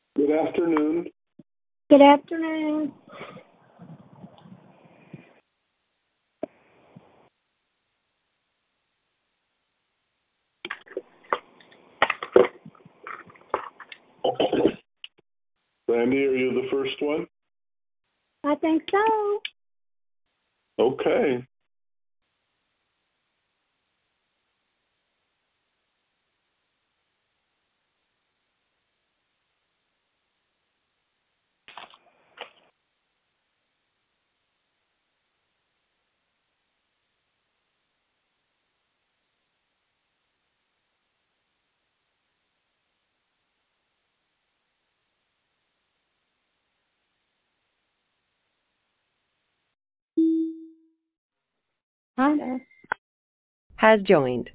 Good afternoon. Good afternoon. Randy, are you the first one? I think so. Okay. Hannah. Has joined.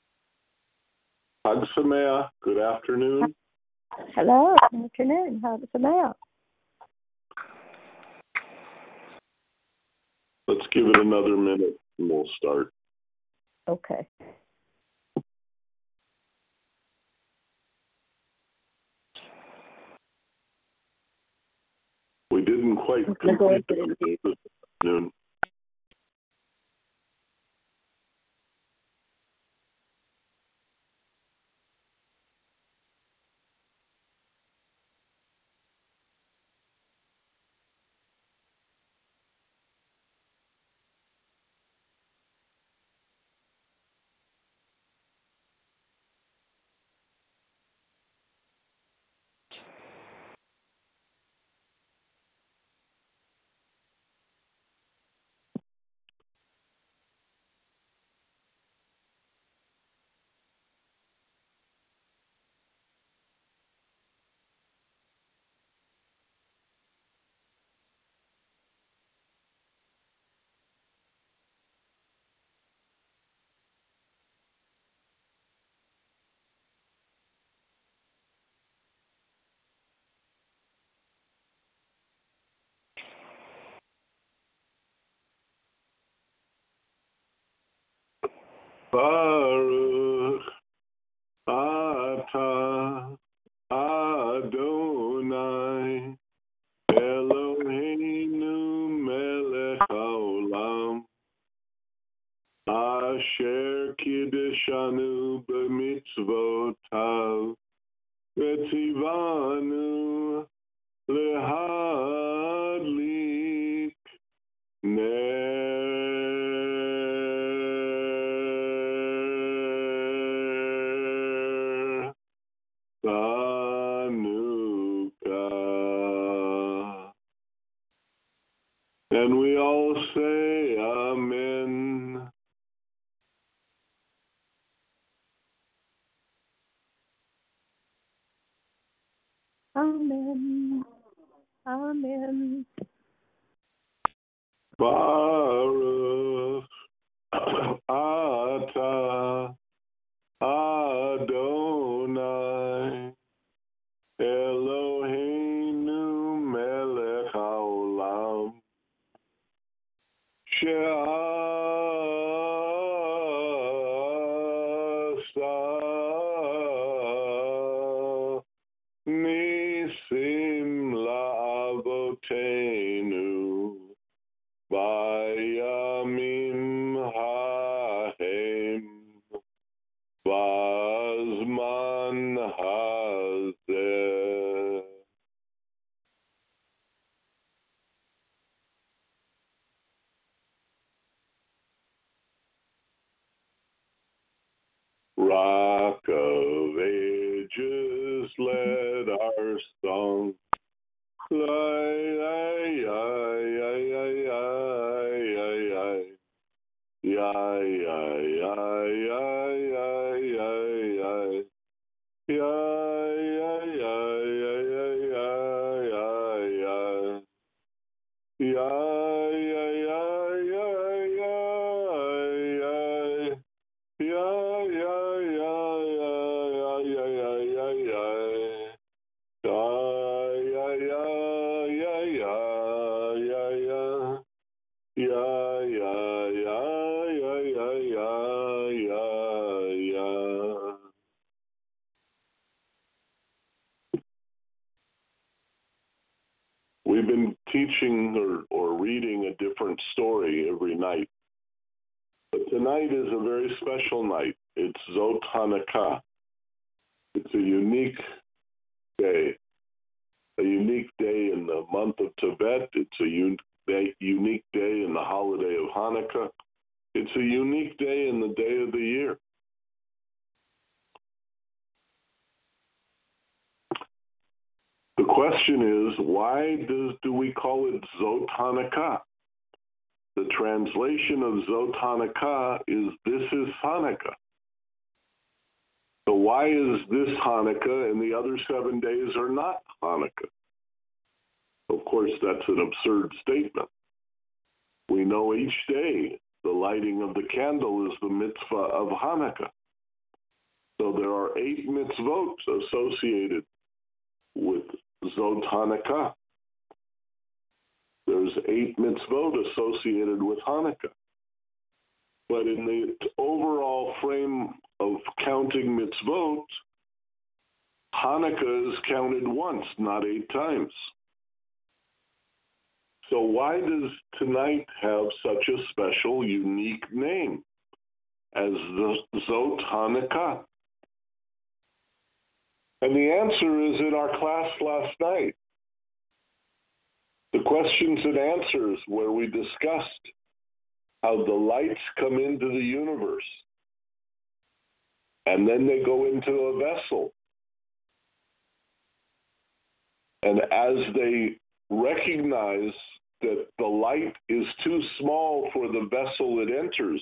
Hag Sameach. Good afternoon. Hello. Good afternoon. How's it about? Let's give it another minute and we'll start. Okay. We didn't quite complete the this afternoon. Baruch atah Adonai Eloheinu melech haolam asher kiddeshanu b'mitzvotav v'tzivanu lehadlik ner Chanukah. And we all say Amen. Amen. Amen. Baruch atah Adonai Eloheinu melech haolam she'asa nisim la'avoteinu Vayamim hahem vazman hazeh. Rock of Ages, let our song fly. Yeah. Yeah, yeah, yeah, yeah. teaching or reading a different story every night. But tonight is a very special night. It's Zot Hanukkah. It's a unique day in the month of Tevet. It's a unique day in the holiday of Hanukkah. It's a unique day in the day of the year. The question is, why do we call it Zot Hanukkah? The translation of Zot Hanukkah is this is Hanukkah. So why is this Hanukkah and the other 7 days are not Hanukkah? Of course, that's an absurd statement. We know each day the lighting of the candle is the mitzvah of Hanukkah. So there are 8 mitzvot associated with Zot Hanukkah. There's 8 mitzvot associated with Hanukkah. But in the overall frame of counting mitzvot, Hanukkah is counted once, not 8 times. So why does tonight have such a special, unique name as the Zot Hanukkah? And the answer is in our class last night. The questions and answers where we discussed how the lights come into the universe and then they go into a vessel. And as they recognize that the light is too small for the vessel it enters,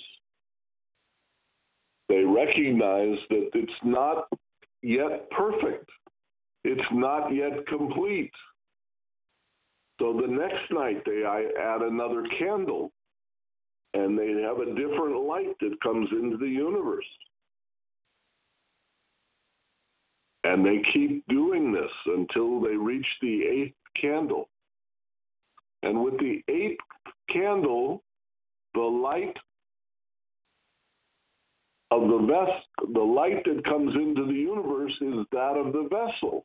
they recognize that it's not yet perfect. It's not yet complete. So the next night they add another candle and they have a different light that comes into the universe. And they keep doing this until they reach the 8th candle. And with the 8th candle, the light of the light that comes into the universe is that of the vessel.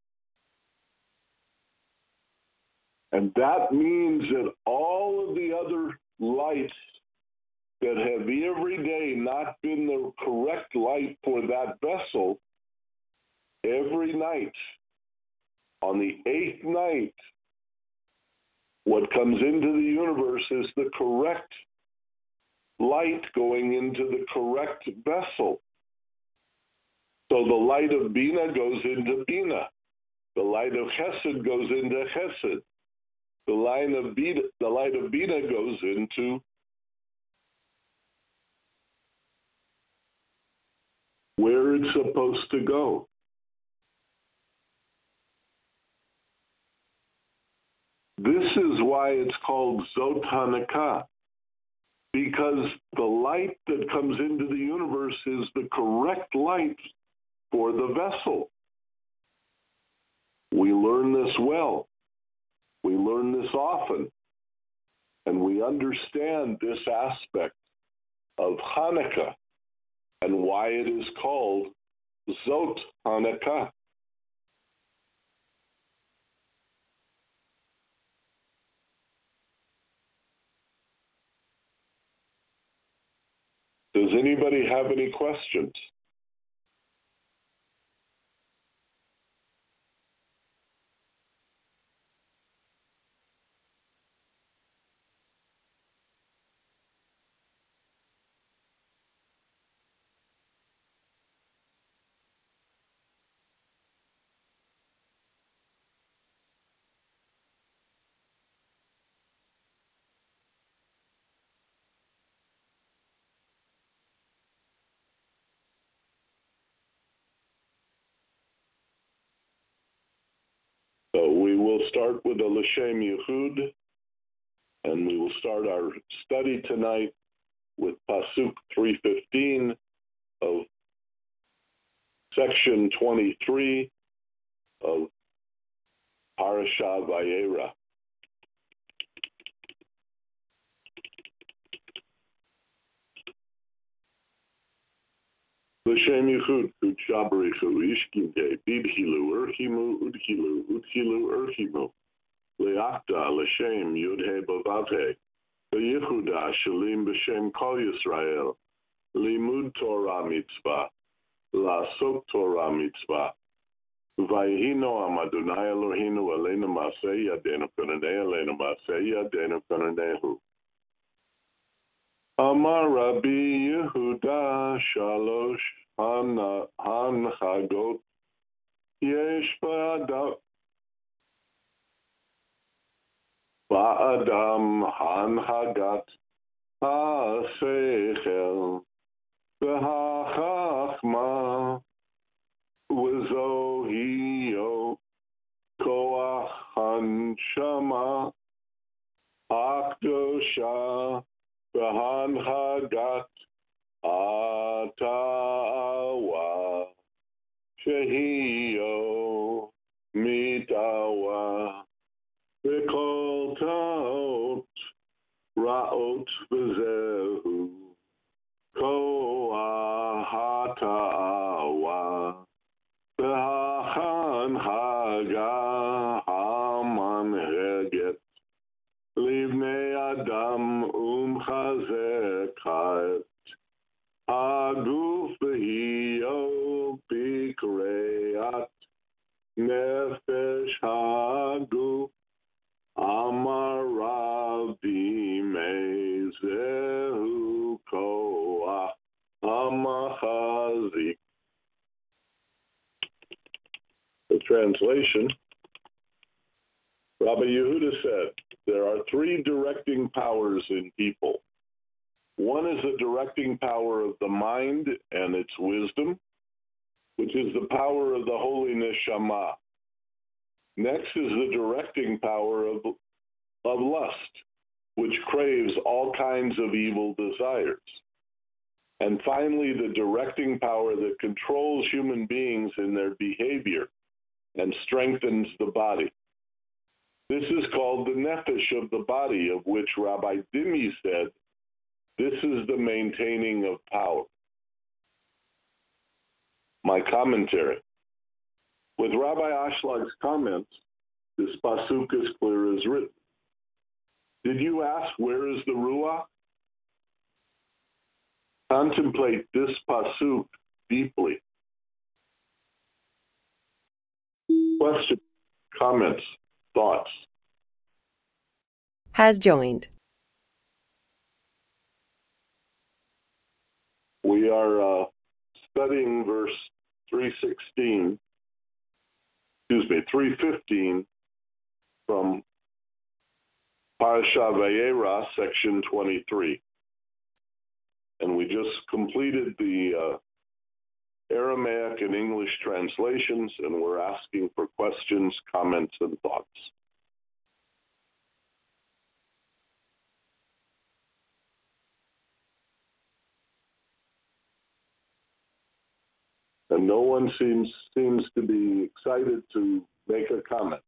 And that means that all of the other lights that have every day not been the correct light for that vessel, every night, on the 8th night, what comes into the universe is the correct light going into the correct vessel. So the light of Bina goes into Bina. The light of Chesed goes into Chesed. The light of Bina goes into where it's supposed to go. This is why it's called Zot Hanukkah, because the light that comes into the universe is the correct light for the vessel. We learn this well. We learn this often. And we understand this aspect of Hanukkah and why it is called Zot Hanukkah. Does anybody have any questions? So we will start with the L'Shem Yehud, and we will start our study tonight with Pasuk 315 of section 23 of Parashah Vayera. L'Shem Yehud, Utshabarichu, Ishkinte, Bidhilu, Urchimu, Udhilu, Udhilu, Urchimu. Le'achta l'shem Yud-He B'Vav-He, B'Yehuda Shalim B'Shem Kol Yisrael, Limud Torah Mitzvah, La'asok Torah Mitzvah, Vayhi Noam Adonai Eloheinu Aleinu Ma'aseh Yadeinu Konanei Aleinu Ma'aseh Yadeinu Konanehu. Amar Rabbi Yehuda Shalosh Hanchagot Yesh Ba'adam Hanchagat HaSeichel V'HaChachma V'zohio Koach Hanshama Akdosha V'hanchagat Atawa Shehio Mitawa V'kol Taot Ra'ot V'zehu Koahatawa V'hanchaga Hamanheget Livnei Adam Umchazekhet Haguf V'hio Bikreat Nefesh Haguf Amar Rabbi Mezehu Koach Amachazik. The translation, Rabbi Yehuda said, there are three directing powers in people. One is the directing power of the mind and its wisdom, which is the power of the holy neshama. Next is the directing power of lust, which craves all kinds of evil desires. And finally, the directing power that controls human beings in their behavior and strengthens the body. This is called the nefesh of the body, of which Rabbi Dimi said, this is the maintaining of power. My commentary. With Rabbi Ashлаг's comments, this pasuk is clear as written. Did you ask, where is the Ruach? Contemplate this pasuk deeply. Questions, comments, thoughts? Has joined. We are studying verse 315 from Parasha Vayera, section 23. And we just completed the Aramaic and English translations, and we're asking for questions, comments, and thoughts. And no one seems to be excited to make a comment.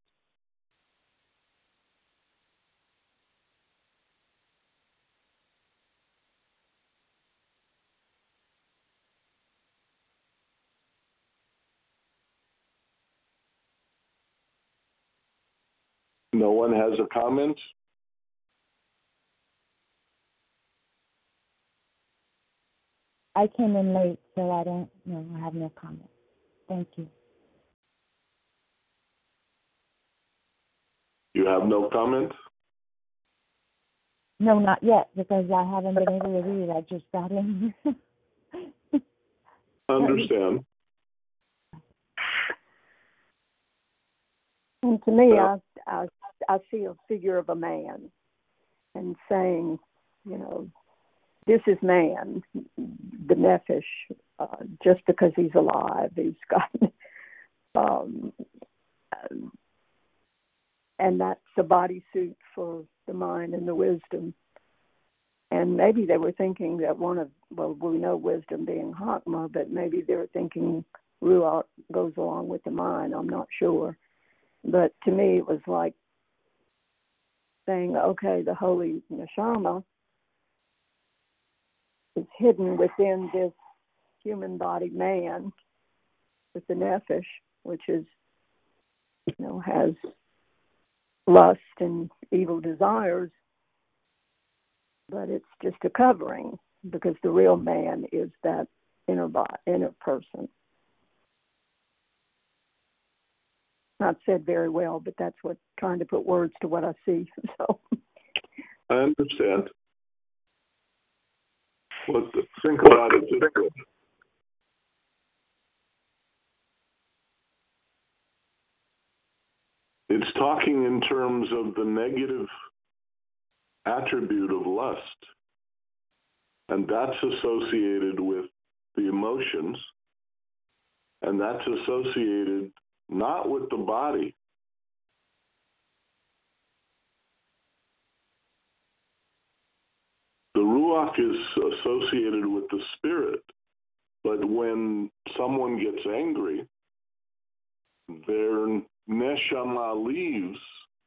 No one has a comment? I came in late, so I don't know. I have no comment. Thank you. You have no comment? No, not yet, because I haven't been able to read. I just got in. Understand. And to me, I see a figure of a man and saying, you know, this is man, the nefesh, just because he's alive. He's got, and that's a bodysuit for the mind and the wisdom. And maybe they were thinking that we know wisdom being Hakma, but maybe they were thinking Ruach goes along with the mind. I'm not sure. But to me, it was like saying, okay, the holy neshama is hidden within this human body man with the nefesh, which is, has lust and evil desires, but it's just a covering because the real man is that inner person. Not said very well, but that's what trying to put words to what I see. So I understand. But think about it this way. It's talking in terms of the negative attribute of lust, and that's associated with the emotions, and that's associated not with the body. The Ruach is associated with the spirit, but when someone gets angry, their neshama leaves,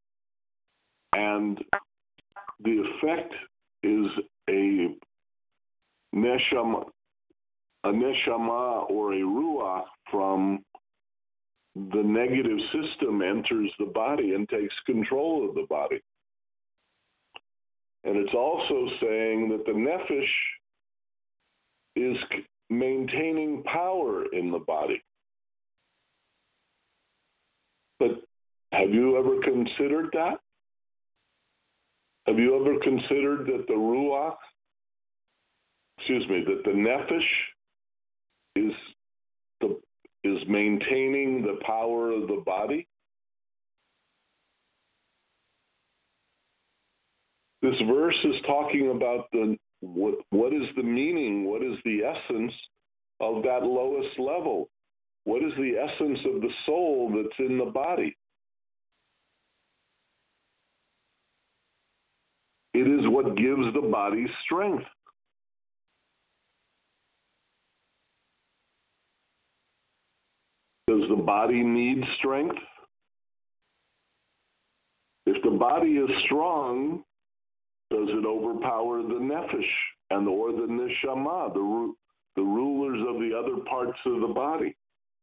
and the effect is a neshama or a ruach from the negative system enters the body and takes control of the body. And it's also saying that the nefesh is maintaining power in the body. But have you ever considered that? Have you ever considered that that the nefesh is maintaining the power of the body? This verse is talking about what is the meaning, what is the essence of that lowest level? What is the essence of the soul that's in the body? It is what gives the body strength. Does the body need strength? If the body is strong, does it overpower the nefesh or the neshama, the rulers of the other parts of the body?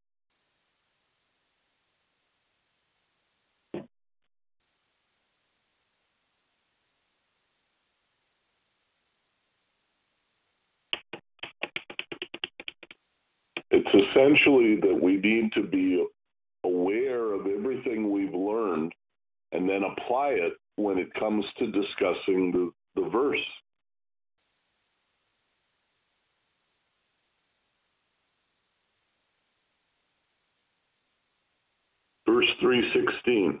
It's essentially that we need to be aware of everything we've learned and then apply it when it comes to discussing the verse. Verse 3:16.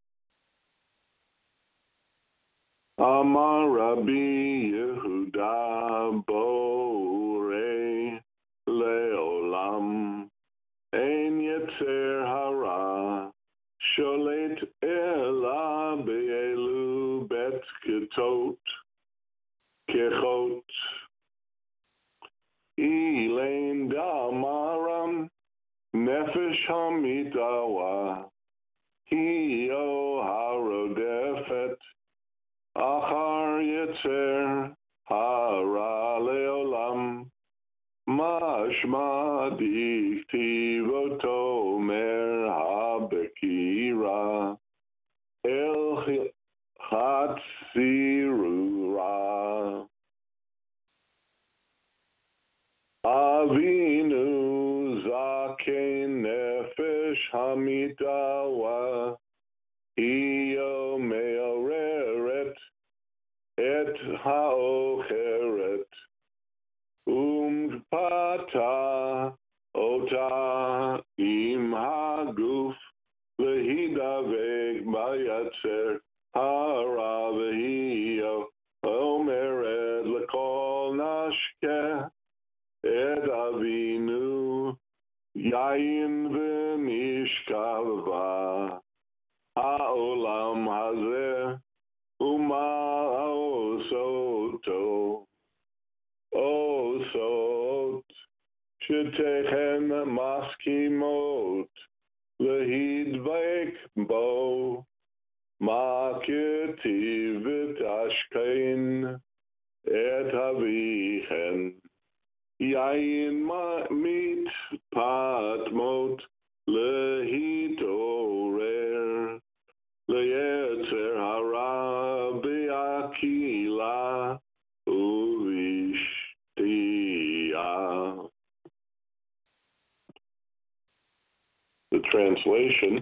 Amar Rabbi Yehuda Borei Leolam Ein Yetzer Hara Sholet Ela Be'elu Bet Ketot Kechot Ilain Damaram Nefesh Hamitawa Hiyo Harodefet Achar Yetzer Hara Leolam Mashma Diktiv Omer Habekira El Hatzirura Avinu Zaken Nefesh Hamitawa Iyo Meoreret Et Haocheret Pata Ota Im Haguf Lehidavek Bayatzer Hara Vehiyo Omeret Lekol Nashke Et Avinu Yain V'Nishkava Ha'olam Hazeh Uma Osoto Osot Shetehen Maskimot Lehidvek Bo Maketivit Ashkein Et Havichen Yain Mit Patmot Lehitorer Leyer Yetzer hara b'akila uvishtia. The translation,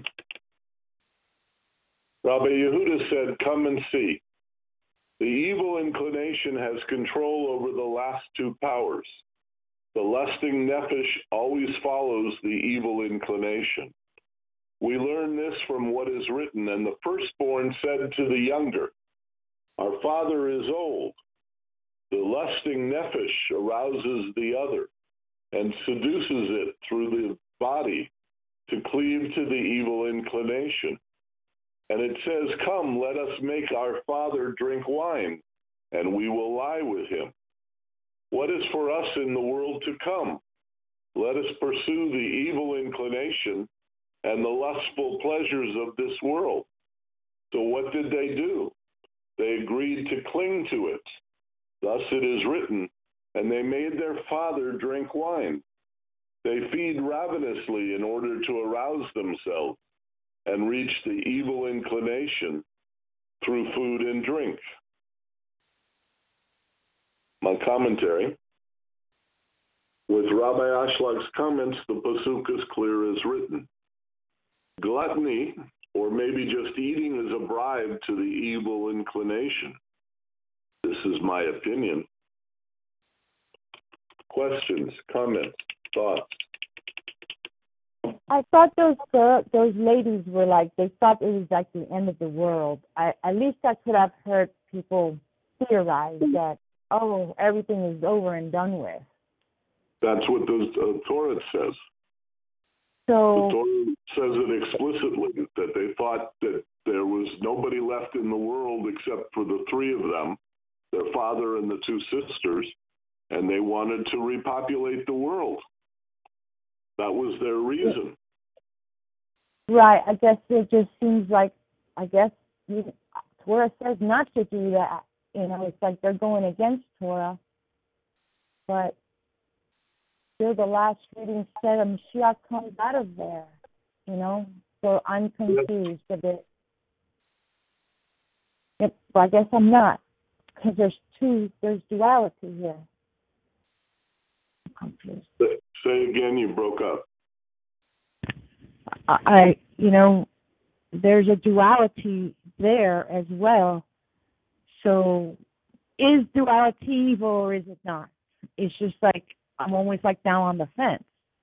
Rabbi Yehuda said, come and see. The evil inclination has control over the last two powers. The lusting nefesh always follows the evil inclination. We learn this from what is written, and the firstborn said to the younger, our father is old. The lusting nefesh arouses the other and seduces it through the body to cleave to the evil inclination. And it says, come, let us make our father drink wine, and we will lie with him. What is for us in the world to come? Let us pursue the evil inclination and the lustful pleasures of this world. So what did they do? They agreed to cling to it. Thus it is written, and they made their father drink wine. They feed ravenously in order to arouse themselves and reach the evil inclination through food and drink. My commentary. With Rabbi Ashlag's comments, the pasuk is clear as written. Gluttony, or maybe just eating, is a bribe to the evil inclination. This is my opinion. Questions, comments, thoughts? I thought those ladies were like, they thought it was like the end of the world. At least that's what I've heard people theorize, that, oh, everything is over and done with. That's what the Torah says. So the Torah says it explicitly, that they thought that there was nobody left in the world except for the three of them, their father and the two sisters, and they wanted to repopulate the world. That was their reason. Right. I guess it just seems like, Torah says not to do that. It's like they're going against Torah. But still, the last reading said a Mashiach comes out of there, So I'm confused a bit. Yep, well, I guess I'm not, because there's duality here. I'm confused. Say again, you broke up. There's a duality there as well. So is duality evil or is it not? It's just like, I'm always like down on the fence.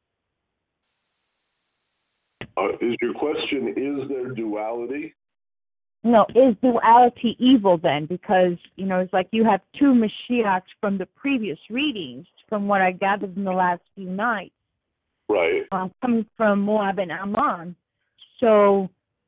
Is your question, is there duality? No, is duality evil then? Because, it's like you have two Mashiachs from the previous readings, from what I gathered in the last few nights. Right. Coming from Moab and Ammon. So,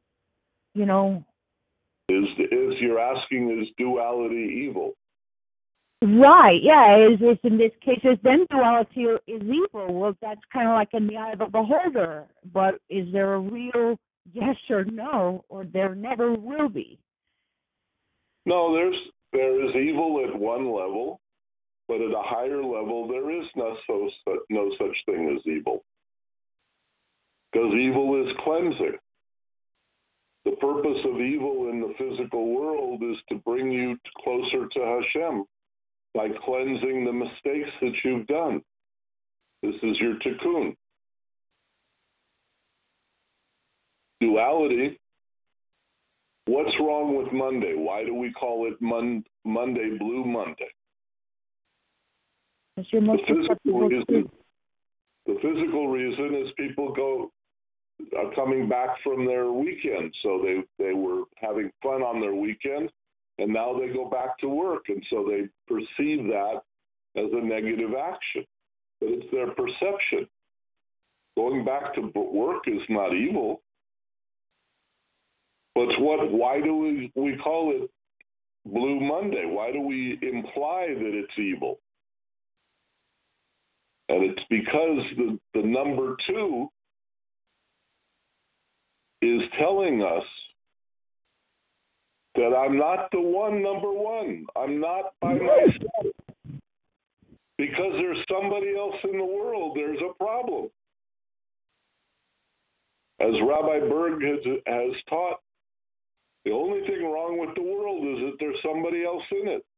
Is you're asking, is duality evil? Right, yeah. Is in this case, is then duality is evil? Well, that's kind of like in the eye of the beholder. But is there a real yes or no, or there never will be? No, there is evil at one level, but at a higher level, there is no such thing as evil. Because evil is cleansing. The purpose of evil in the physical world is to bring you closer to Hashem by cleansing the mistakes that you've done. This is your tikkun. Duality. What's wrong with Monday? Why do we call it Monday, Blue Monday? It's your most the physical reason is people are coming back from their weekend. So they were having fun on their weekend, and now they go back to work, and so they perceive that as a negative action. But it's their perception. Going back to work is not evil. But why do we call it Blue Monday? Why do we imply that it's evil? And it's because the number 2 is telling us that I'm not the number one. I'm not by myself. Because there's somebody else in the world, there's a problem. As Rabbi Berg has taught, the only thing that there's somebody else in it.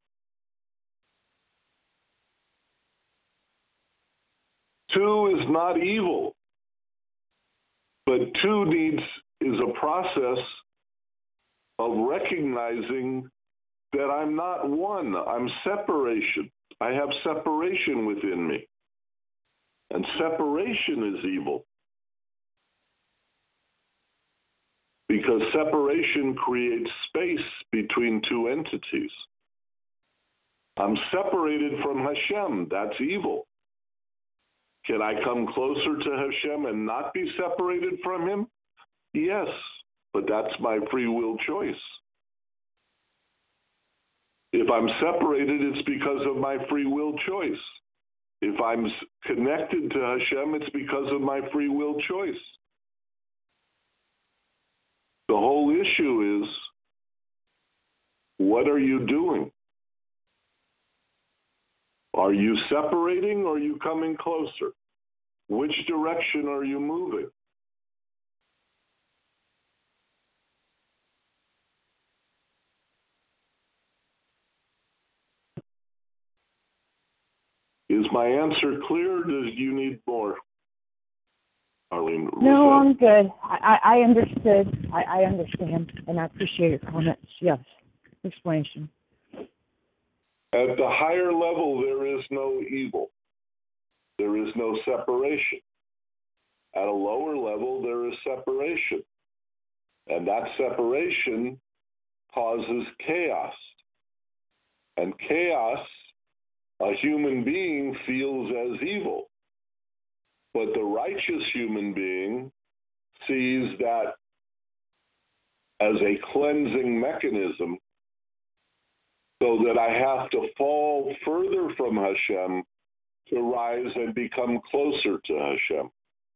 Two is not evil, but two is a process of recognizing that I'm not one. I'm separation. I have separation within me. And separation is evil. Because separation creates space between two entities. I'm separated from Hashem. That's evil. Can I come closer to Hashem and not be separated from Him? Yes, but that's my free will choice. If I'm separated, it's because of my free will choice. If I'm connected to Hashem, it's because of my free will choice. The whole issue is, what are you doing? Are you separating or are you coming closer? Which direction are you moving? Is my answer clear? Do you need more? Arlene? No, I'm good. I understood. I understand, and I appreciate your comments. Yes, explanation. At the higher level, there is no evil. There is no separation. At a lower level, there is separation. And that separation causes chaos. And chaos, a human being feels as evil. But the righteous human being sees that as a cleansing mechanism, so that I have to fall further from Hashem to rise and become closer to Hashem.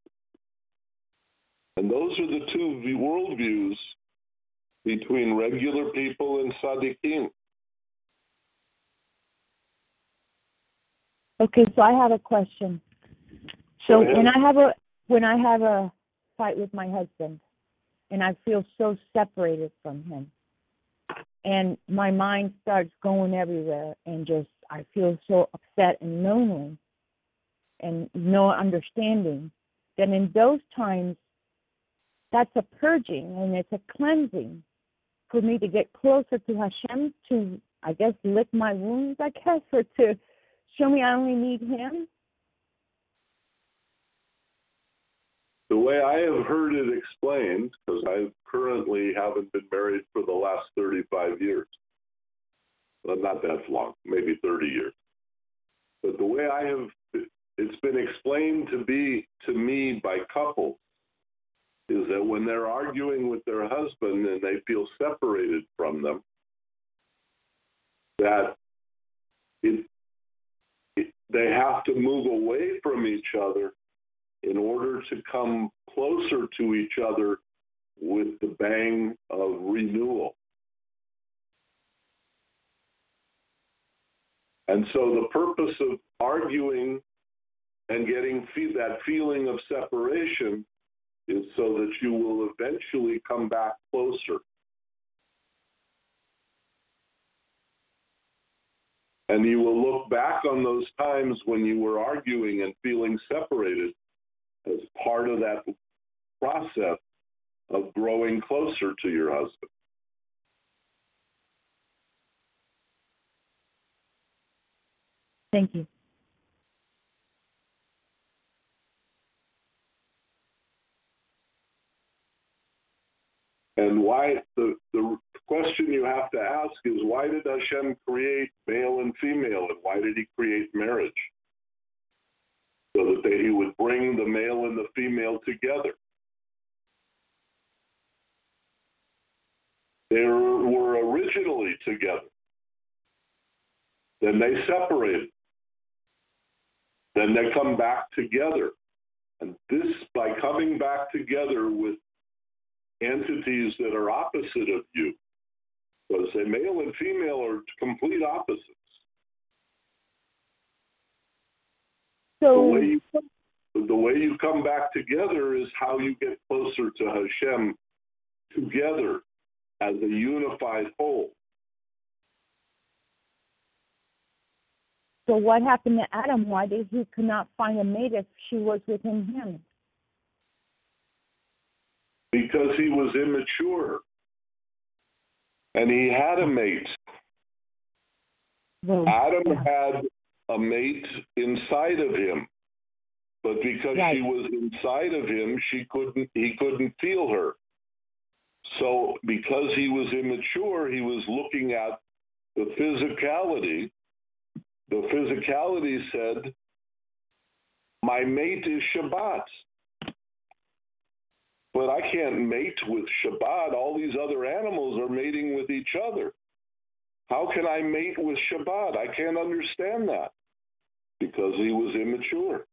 And those are the two worldviews between regular people and tzaddikim. Okay, so I have a question. So when I have a fight with my husband, and I feel so separated from him, and my mind starts going everywhere, and just I feel so upset and lonely, and no understanding, then in those times, that's a purging and it's a cleansing for me to get closer to Hashem, to, I guess, lick my wounds, I guess, or to show me I only need Him. The way I have heard it explained, because I currently haven't been married for the last 35 years, well, not that long, maybe 30 years. But the way it's been explained to me by couples is that when they're arguing with their husband and they feel separated from them, that they have to move away from each other in order to come closer to each other with the bang of renewal. And so the purpose of arguing and getting that feeling of separation is so that you will eventually come back closer. And you will look back on those times when you were arguing and feeling separated as part of that process of growing closer to your husband. Thank you. And why the question you have to ask is, why did Hashem create male and female, and why did He create marriage? So that He would bring the male and the female together. They were originally together. Then they separated. Then they come back together. And this, by coming back together with entities that are opposite of you, so to say, male and female are complete opposites. So the way you come back together is how you get closer to Hashem together as a unified whole. So what happened to Adam? Why did he could not find a mate if she was within him? Because he was immature. And he had a mate. Well, Adam had a mate inside of him. But because right. she was inside of him, he couldn't feel her. So because he was immature, he was looking at the physicality. The physicality said, my mate is Shabbat. But I can't mate with Shabbat. All these other animals are mating with each other. How can I mate with Shabbat? I can't understand that. Because he was immature.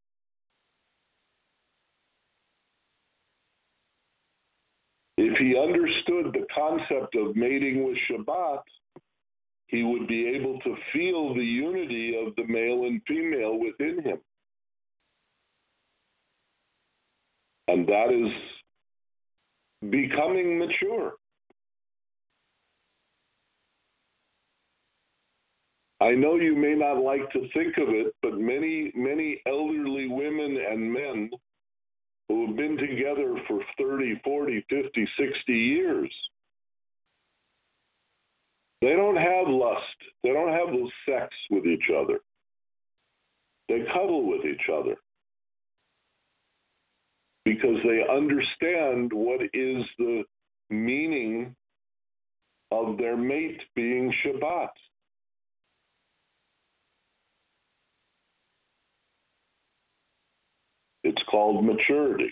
If he understood the concept of mating with Shabbat, he would be able to feel the unity of the male and female within him. And that is becoming mature. I know you may not like to think of it, but many, many elderly women and men who have been together for 30, 40, 50, 60 years, they don't have lust. They don't have sex with each other. They cuddle with each other because they understand what is the meaning of their mate being Shabbat. It's called maturity.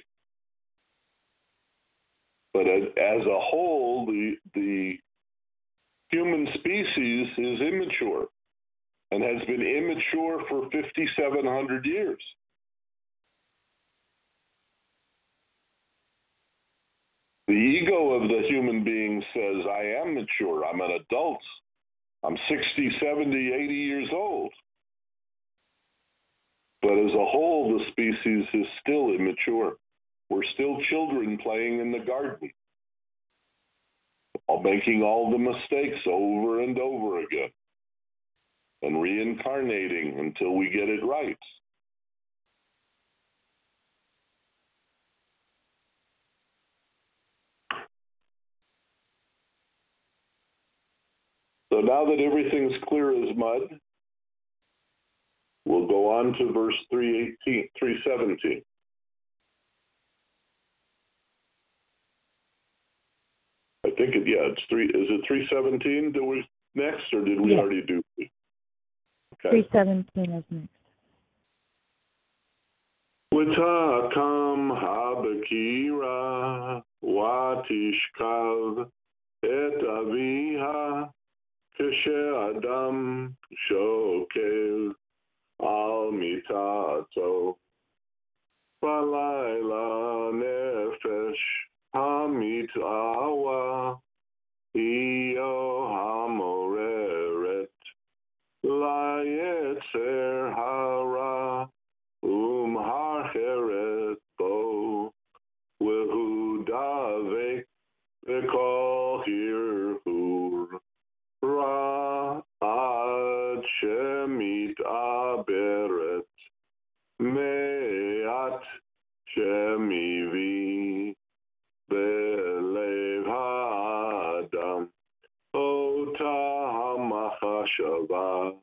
But as a whole, the human species is immature and has been immature for 5,700 years. The ego of the human being says, I am mature, I'm an adult, I'm 60, 70, 80 years old. But as a whole, the species is still immature. We're still children playing in the garden, making all the mistakes over and over again, and reincarnating until we get it right. So now that everything's clear as mud, we'll go on to verse 317. I think it's 3. Is it 317? Do we next, or did we already do? Okay. 317 is next. V'takam habakira watishkav et aviha kashe'adam shokev al mitato balayla nefesh hamitawa iyo hamoreret layetzer hara harcheret bo v'hu v'kol hirhur ra ad shemit aberet me'at shemivi belev ha'adam ota hamachashava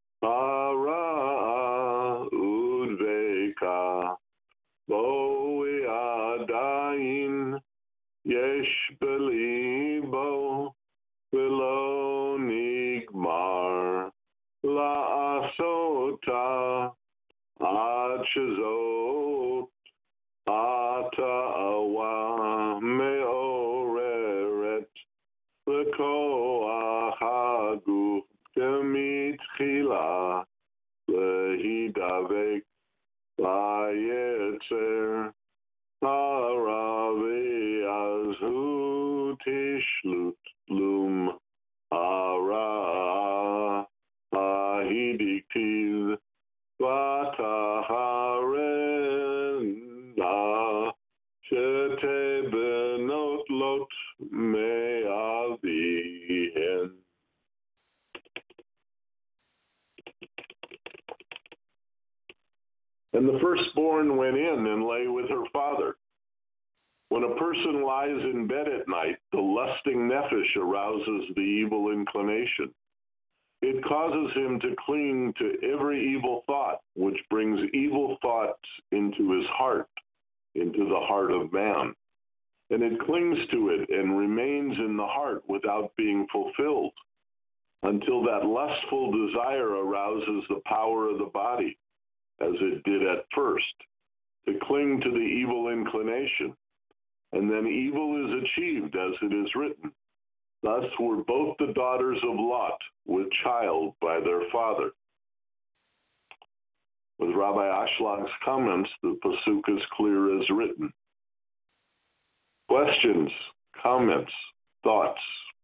hara udveka bo adayin yesh belibo v'lo nigmar la'asota ad shezot ata'awa me'oreret v'koach haguf k'mitchila And the firstborn went in and lay with her father. When a person lies in bed at night, the lusting nephesh arouses the evil inclination. It causes him to cling to every evil thought, which brings evil thoughts into his heart, into the heart of man. And it clings to it and remains in the heart without being fulfilled, until that lustful desire arouses the power of the body, as it did at first, to cling to the evil inclination. And then evil is achieved, as it is written. Thus were both the daughters of Lot with child by their father. With Rabbi Ashland's comments, the pasuk is clear as written. Questions, comments, thoughts?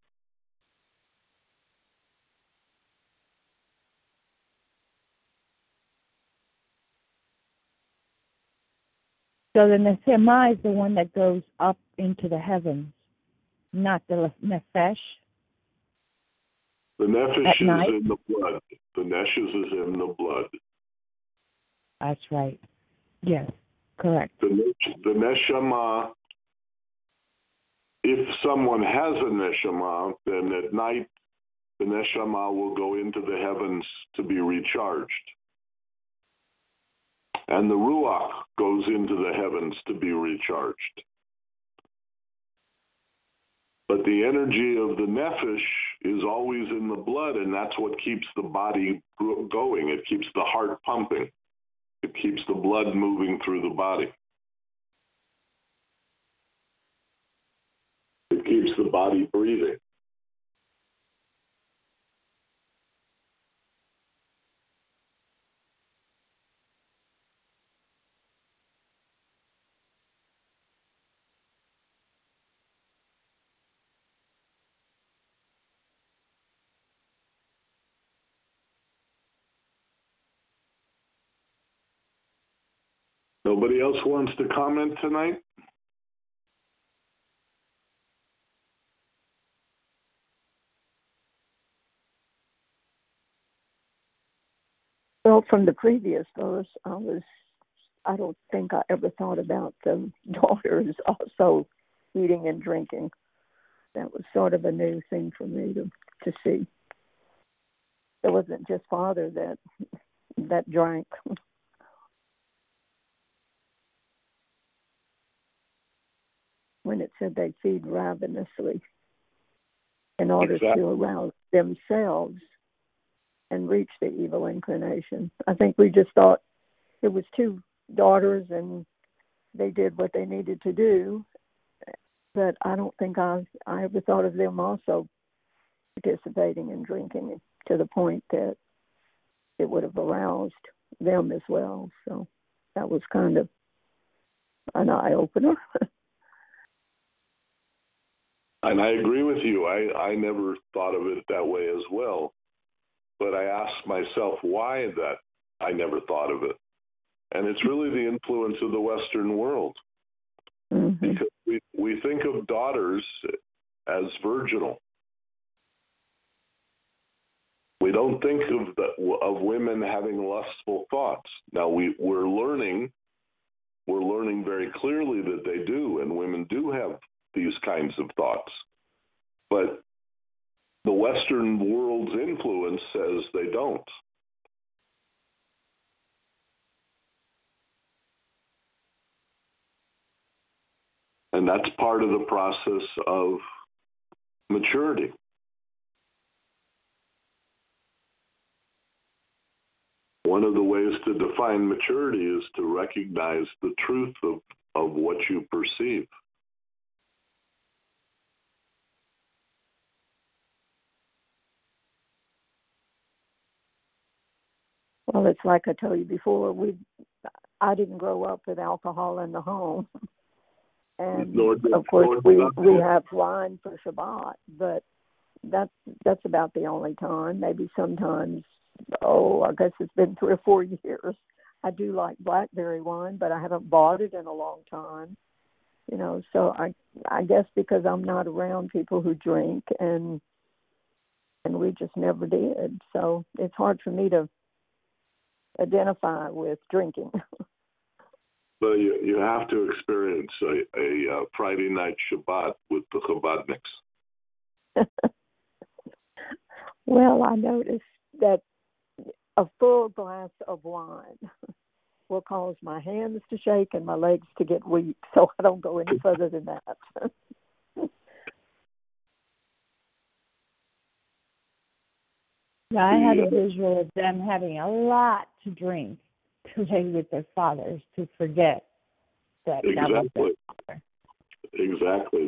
So the Neshama is the one that goes up into the heavens, not the Nefesh. The Nefesh is in the blood. The Nefesh is in the blood. That's right. Yes, correct. The Neshama, if someone has a Neshama, then at night the Neshama will go into the heavens to be recharged. And the Ruach goes into the heavens to be recharged. But the energy of the Nefesh is always in the blood, and that's what keeps the body going. It keeps the heart pumping. It keeps the blood moving through the body. It keeps the body breathing. Nobody else wants to comment tonight? Well, from the previous verse, I don't think I ever thought about the daughters also eating and drinking. That was sort of a new thing for me to see. It wasn't just father that drank. When it said they feed ravenously in order to arouse themselves and reach the evil inclination. I think we just thought it was two daughters and they did what they needed to do, but I don't think I ever thought of them also participating in drinking to the point that it would have aroused them as well. So that was kind of an eye-opener. And I agree with you. I never thought of it that way as well. But I asked myself why that I never thought of it. And it's really the influence of the Western world. Mm-hmm. Because we think of daughters as virginal. We don't think of women having lustful thoughts. Now we're learning very clearly that they do, and women do have these kinds of thoughts. But the Western world's influence says they don't. And that's part of the process of maturity. One of the ways to define maturity is to recognize the truth of what you perceive. Well, it's like I told you before, I didn't grow up with alcohol in the home. And of course we have wine for Shabbat, but that's about the only time. Maybe sometimes, I guess it's been 3 or 4 years. I do like blackberry wine, but I haven't bought it in a long time. So I guess because I'm not around people who drink and we just never did. So it's hard for me to identify with drinking. But you have to experience a Friday night Shabbat with the Chabadniks. Well, I noticed that a full glass of wine will cause my hands to shake and my legs to get weak, so I don't go any further than that. Yeah, I had a visual of them having a lot to drink to lay with their fathers to forget that that was their father. Exactly.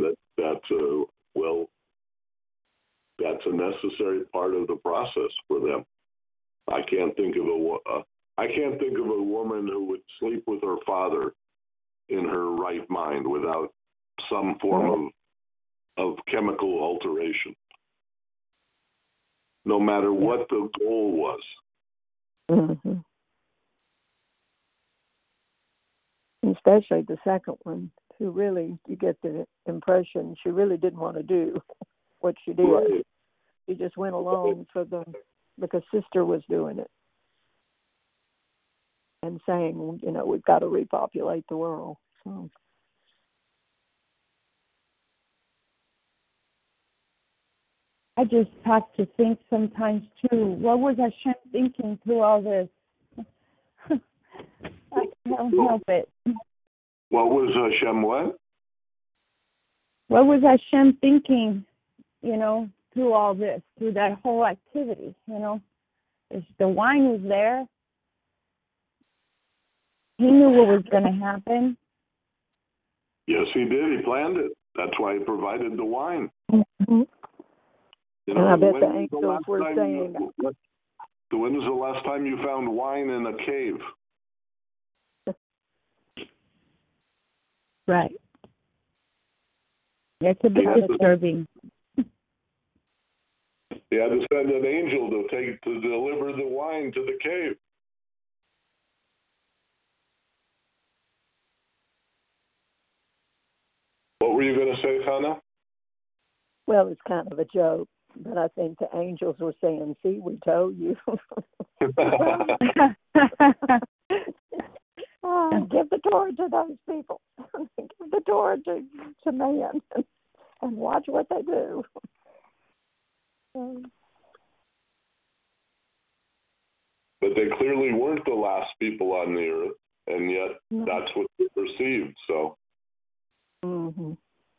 That's a necessary part of the process for them. I can't think of a woman who would sleep with her father in her right mind without some form of chemical alteration, no matter what the goal was. Mm-hmm. Especially the second one, who really, you get the impression she really didn't want to do what she did. Right. She just went along because sister was doing it and saying, we've got to repopulate the world. So. I just have to think sometimes too, what was Hashem thinking through all this? I can't help it. What was Hashem what? What was Hashem thinking, through all this, through that whole activity, If the wine was there, he knew what was going to happen. Yes, he did. He planned it. That's why he provided the wine. Mm-hmm. And I bet the angels were saying, when was the last time you found wine in a cave? Right. It's a bit disturbing. He had to send an angel to deliver the wine to the cave. What were you going to say, Hannah? Well, it's kind of a joke, but I think the angels were saying, see, we told you. Give the Torah to those people. Give the Torah to man and watch what they do. But they clearly weren't the last people on the earth, and yet that's what they perceived. So, mm-hmm.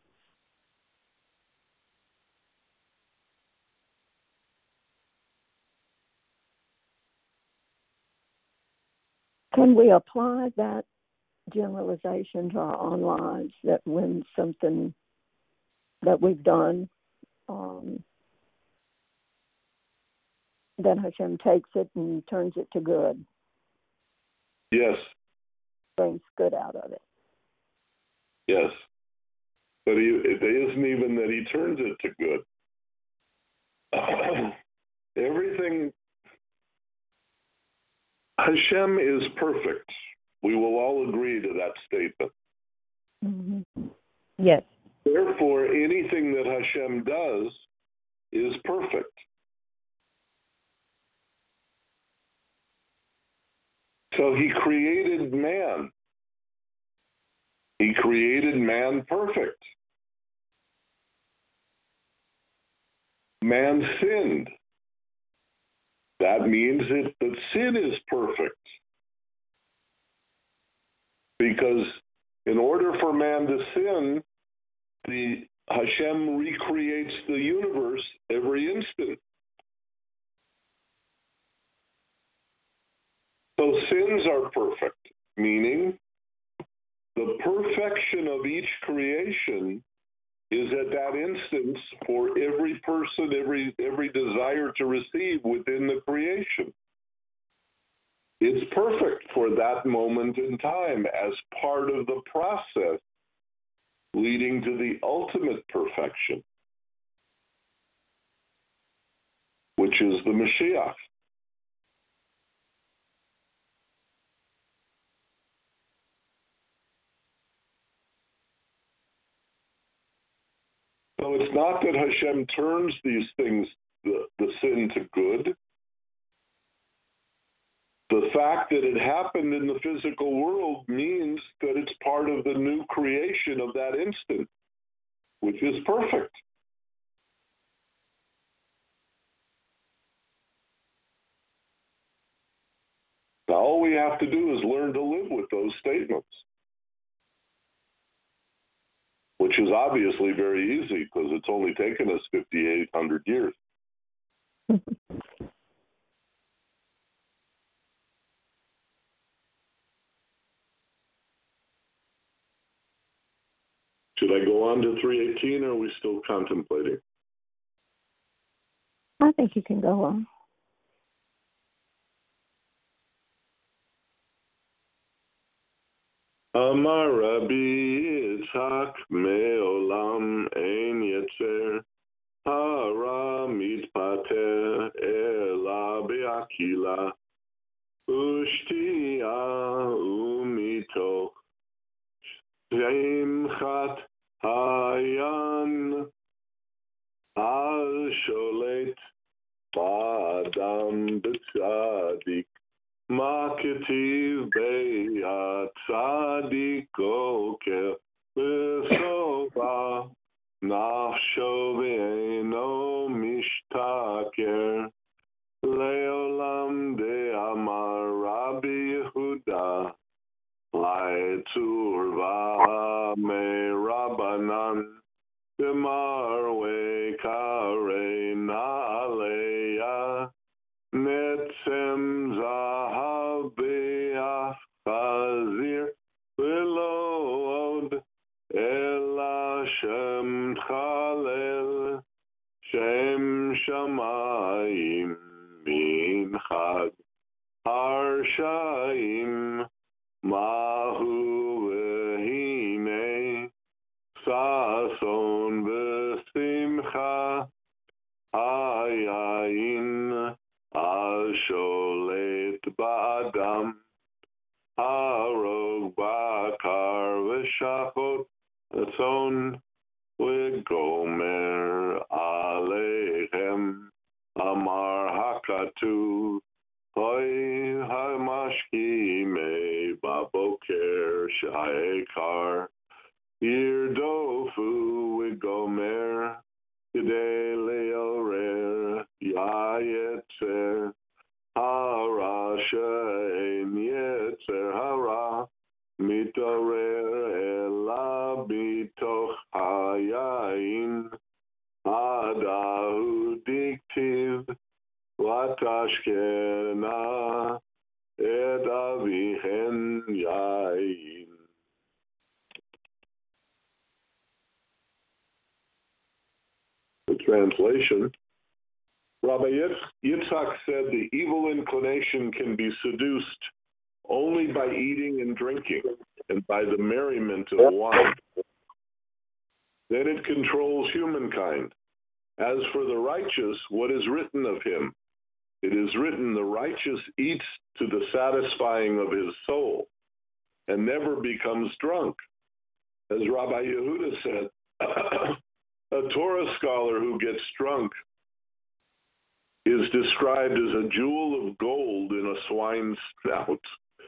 Can we apply that generalization to our own lives, that when something that we've done, then Hashem takes it and turns it to good? yes, Brings good out of it. yes. But it isn't even that he turns it to good. Everything, Hashem is perfect. We will all agree to that statement. Mm-hmm. Yes. Therefore, anything that Hashem does is perfect. So he created man. He created man perfect. Man sinned. That means that sin is perfect. Because in order for man to sin, Hashem recreates the universe every instant. So sins are perfect, meaning the perfection of each creation is at that instance for every person, every desire to receive within the creation. It's perfect for that moment in time as part of the process leading to the ultimate perfection, which is the Mashiach. So it's not that Hashem turns these things, the sin to good. The fact that it happened in the physical world means that it's part of the new creation of that instant, which is perfect. Now, all we have to do is learn to live with those statements, which is obviously very easy because it's only taken us 5,800 years. Should I go on to 318, or are we still contemplating? I think you can go on. Amar Rabbi Yitzhak me'olam ein yetzer hara mitpater ela be'akila ushtiya umitoch שמחת hayan al sholet ba'adam b'tzadik מה כתיב בהצדיק עוקר בסופה נפשו ואינו משתכר לעולם דאמר רבי יהודה לעצור ומרבנן דמר וקרא נעליה נצם זהב באף חזיר ולא עוד אלא שם תחלל שם שמיים מנחת הרשעים מהו והנה ששון ושמחה היין השולט באדם, הרוג בקר ושחוט הצאן וגומר עליהם, אמר הכתוב, הוי המשכימי בבוקר שהעיקר ירדופו וגומר כדי לעורר יצר הרע שאין יצר הרע מתעורר אלא בתוך היין עד ההוא דכתיב ותשכנה את אביהן יין. The translation, Rabbi Yitzhak said the evil inclination can be seduced only by eating and drinking and by the merriment of wine. Then it controls humankind. As for the righteous, what is written of him? It is written, the righteous eats to the satisfying of his soul and never becomes drunk. As Rabbi Yehuda said, a Torah scholar who gets drunk is described as a jewel of gold in a swine's snout.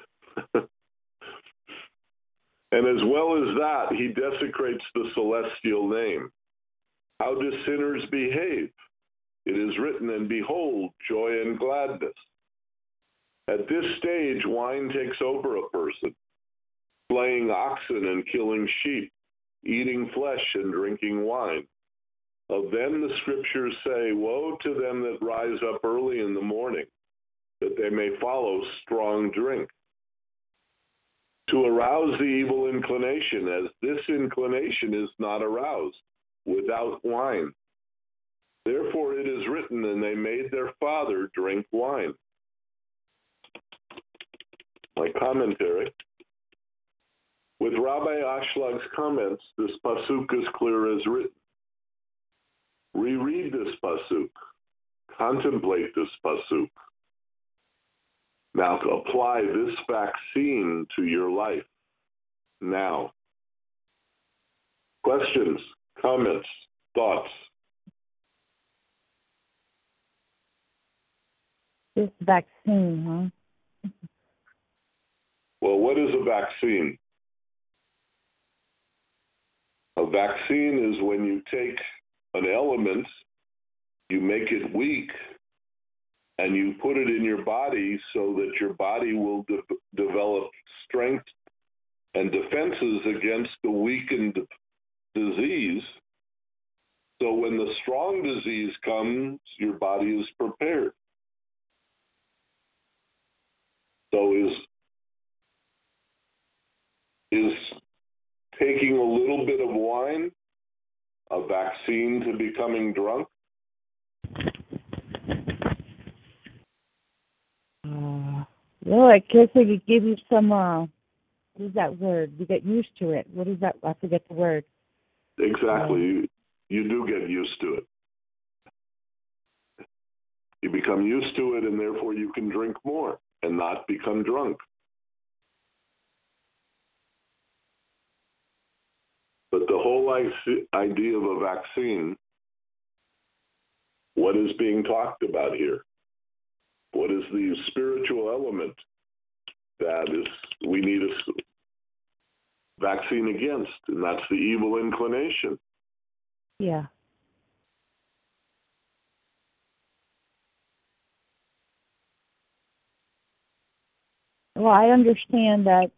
And as well as that, he desecrates the celestial name. How do sinners behave? It is written, and behold, joy and gladness. At this stage, wine takes over a person, slaying oxen and killing sheep, eating flesh and drinking wine. Of them the scriptures say, woe to them that rise up early in the morning, that they may follow strong drink. To arouse the evil inclination, as this inclination is not aroused without wine. Therefore it is written, and they made their father drink wine. My commentary. With Rabbi Ashlag's comments, this pasuk is clear as written. Reread this pasuk. Contemplate this pasuk. Now to apply this vaccine to your life. Now. Questions, comments, thoughts? This vaccine, huh? Well, what is a vaccine? A vaccine is when you take an element, you make it weak, and you put it in your body so that your body will develop strength and defenses against the weakened disease. So when the strong disease comes, your body is prepared. So is taking a little bit of wine a vaccine to becoming drunk? Well, I guess I could give you some, what is that word? You get used to it. What is that? I forget the word. Exactly. You do get used to it. You become used to it, and therefore you can drink more and not become drunk. But the whole idea of a vaccine, what is being talked about here? What is the spiritual element that we need a vaccine against? And that's the evil inclination. Yeah. Well, I understand that,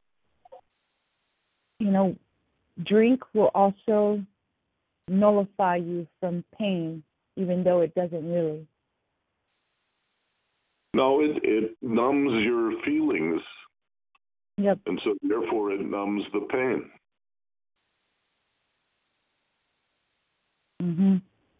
drink will also nullify you from pain, even though it doesn't really. No, it numbs your feelings. Yep. And so therefore it numbs the pain. Mm-hmm.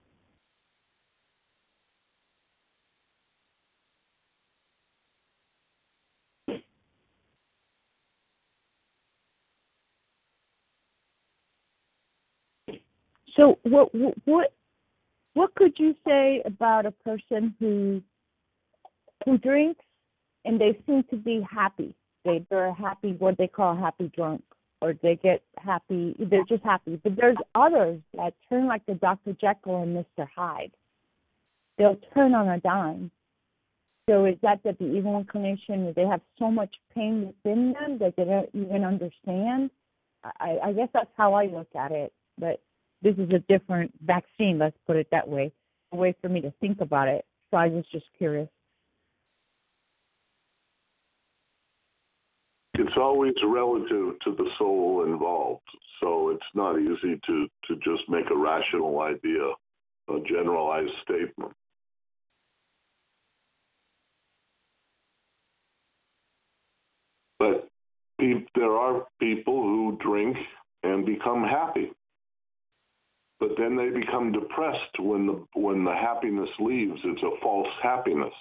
So what could you say about a person who drinks and they seem to be happy? They're happy, what they call happy drunk, or they get happy. They're just happy. But there's others that turn like the Dr. Jekyll and Mr. Hyde. They'll turn on a dime. So is that the evil inclination, that they have so much pain within them that they don't even understand? I guess that's how I look at it. But this is a different vaccine, let's put it that way, a way for me to think about it. So I was just curious. It's always relative to the soul involved. So it's not easy to just make a rational idea, a generalized statement. But there are people who drink and become happy. But then they become depressed when the happiness leaves. It's a false happiness.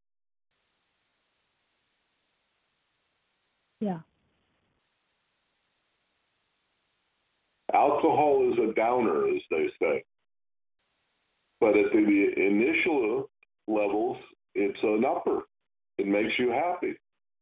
Yeah. Alcohol is a downer, as they say. But at the initial levels, it's an upper. It makes you happy.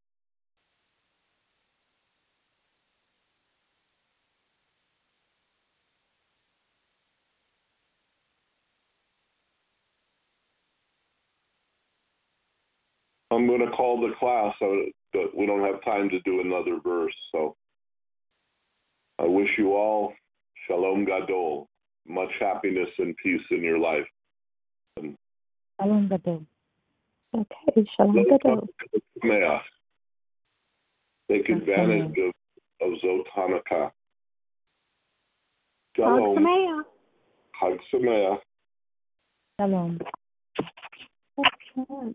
I'm going to call the class, but we don't have time to do another verse. So I wish you all Shalom Gadol, much happiness and peace in your life. Shalom Gadol. Okay, Shalom Gadol. Take advantage of Zot Hanukkah. Shalom. Chag Sameach. Shalom. Okay.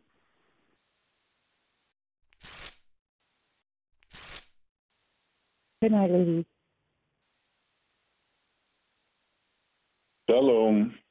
Good night, ladies. Shalom.